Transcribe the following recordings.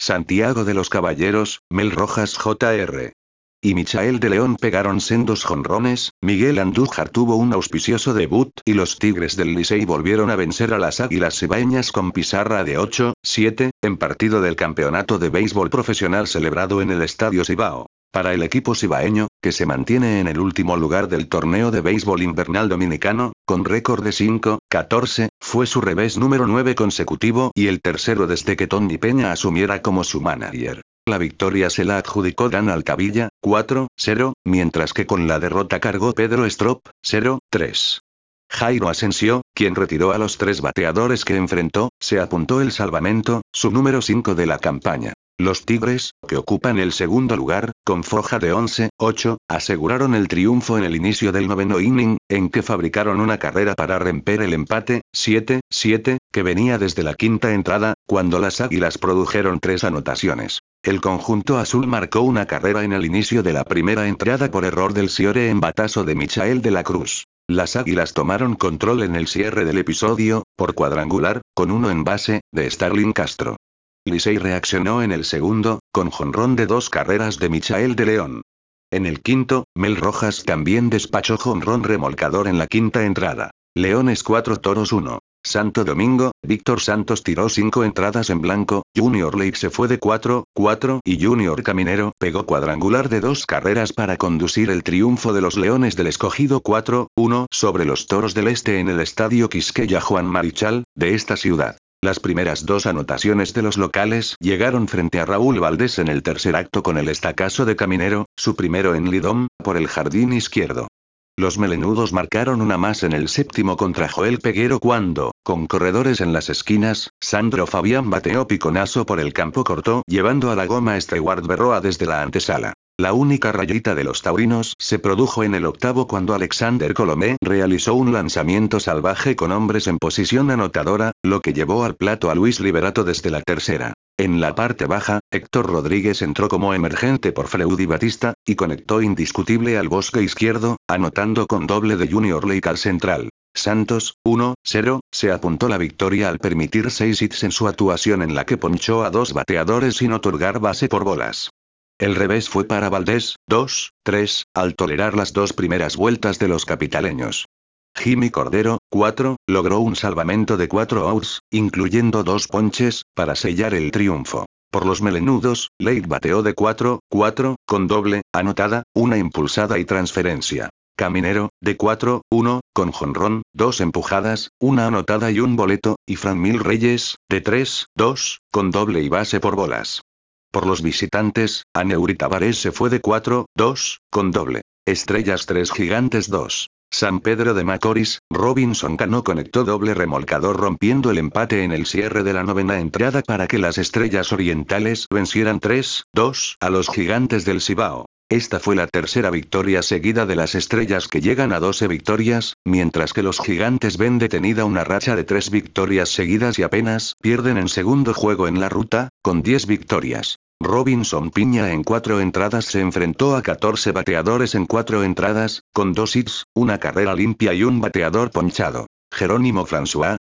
Santiago de los Caballeros, Mel Rojas Jr. y Michael de León pegaron sendos jonrones. Miguel Andújar tuvo un auspicioso debut y los Tigres del Licey volvieron a vencer a las Águilas Cibaeñas con pizarra de 8-7, en partido del campeonato de béisbol profesional celebrado en el Estadio Cibao. Para el equipo cibaeño, que se mantiene en el último lugar del torneo de béisbol invernal dominicano, con récord de 5-14, fue su revés número 9 consecutivo y el tercero desde que Tony Peña asumiera como su manager. La victoria se la adjudicó Dan Alcavilla, 4-0, mientras que con la derrota cargó Pedro Strop, 0-3. Jairo Asensio, quien retiró a los 3 bateadores que enfrentó, se apuntó el salvamento, su número 5 de la campaña. Los Tigres, que ocupan el segundo lugar, con foja de 11-8, aseguraron el triunfo en el inicio del noveno inning, en que fabricaron una carrera para romper el empate, 7-7, que venía desde la quinta entrada, cuando las Águilas produjeron 3 anotaciones. El conjunto azul marcó una carrera en el inicio de la primera entrada por error del cierre en batazo de Michael de la Cruz. Las Águilas tomaron control en el cierre del episodio, por cuadrangular, con uno en base, de Starlin Castro. Licey reaccionó en el segundo, con jonrón de 2 carreras de Michael de León. En el quinto, Mel Rojas también despachó jonrón remolcador en la quinta entrada. Leones 4 Toros 1. Santo Domingo, Víctor Santos tiró 5 entradas en blanco, Junior Lake se fue de 4-4 y Junior Caminero pegó cuadrangular de 2 carreras para conducir el triunfo de los Leones del Escogido 4-1 sobre los Toros del Este en el Estadio Quisqueya Juan Marichal, de esta ciudad. Las primeras 2 anotaciones de los locales llegaron frente a Raúl Valdés en el tercer acto con el estacazo de Caminero, su primero en Lidom, por el jardín izquierdo. Los melenudos marcaron una más en el séptimo contra Joel Peguero cuando, con corredores en las esquinas, Sandro Fabián bateó piconazo por el campo corto llevando a la goma a Stewart Berroa desde la antesala. La única rayita de los taurinos se produjo en el octavo cuando Alexander Colomé realizó un lanzamiento salvaje con hombres en posición anotadora, lo que llevó al plato a Luis Liberato desde la tercera. En la parte baja, Héctor Rodríguez entró como emergente por Freudy Batista, y conectó indiscutible al bosque izquierdo, anotando con doble de Junior Lake al central. Santos, 1-0, se apuntó la victoria al permitir 6 hits en su actuación en la que ponchó a 2 bateadores sin otorgar base por bolas. El revés fue para Valdés, 2-3, al tolerar las 2 primeras vueltas de los capitaleños. Jimmy Cordero, 4, logró un salvamento de 4 outs, incluyendo 2 ponches, para sellar el triunfo. Por los melenudos, Lake bateó de 4-4, con doble, anotada, una impulsada y transferencia. Caminero, de 4-1, con jonrón, 2 empujadas, una anotada y un boleto, y Franmil Reyes, de 3-2, con doble y base por bolas. Por los visitantes, Aneury Tavares se fue de 4-2, con doble. Estrellas 3 Gigantes 2. San Pedro de Macorís, Robinson Cano conectó doble remolcador rompiendo el empate en el cierre de la novena entrada para que las Estrellas Orientales vencieran 3-2 a los Gigantes del Cibao. Esta fue la tercera victoria seguida de las Estrellas que llegan a 12 victorias, mientras que los Gigantes ven detenida una racha de 3 victorias seguidas y apenas pierden en segundo juego en la ruta, con 10 victorias. Robinson Piña en 4 entradas se enfrentó a 14 bateadores en 4 entradas, con 2 hits, una carrera limpia y un bateador ponchado. Jerónimo François,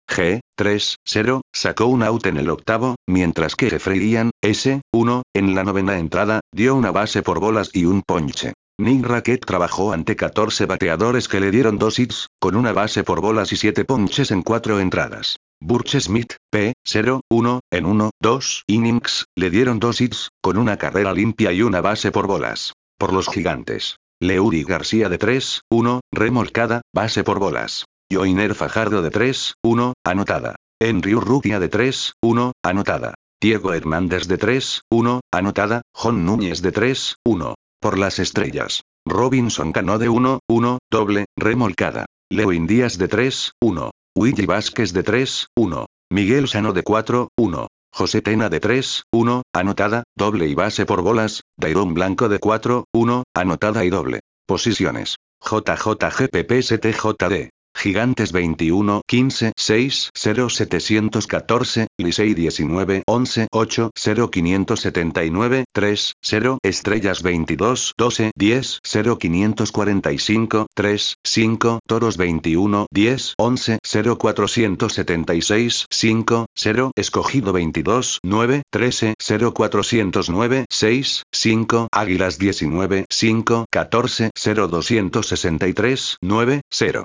G3-0, sacó un out en el octavo, mientras que Jeffrey Ian, S1, en la novena entrada, dio una base por bolas y un ponche. Nick Rackett trabajó ante 14 bateadores que le dieron 2 hits, con una base por bolas y 7 ponches en 4 entradas. Burch Smith, P01, en 1-2 innings, le dieron 2 hits, con una carrera limpia y una base por bolas. Por los Gigantes. Leury García de 3-1, remolcada, base por bolas. Joiner Fajardo de 3-1, anotada. Henry Urrutia de 3-1, anotada. Diego Hernández de 3-1, anotada. John Núñez de 3-1. Por las Estrellas. Robinson Cano de 1-1, doble, remolcada. Lewin Díaz de 3-1. Willy Vázquez de 3-1. Miguel Sano de 4-1. José Tena de 3-1, anotada, doble y base por bolas. Dairon Blanco de 4-1, anotada y doble. Posiciones. JJGPPSTJD. Gigantes 21, 15, 6, 0 714, Licey 19, 11, 8, 0 579, 3, 0, Estrellas 22, 12, 10, 0 545, 3, 5, Toros 21, 10, 11, 0 476, 5, 0, Escogido 22, 9, 13, 0 409, 6, 5, Águilas 19, 5, 14, 0 263, 9, 0.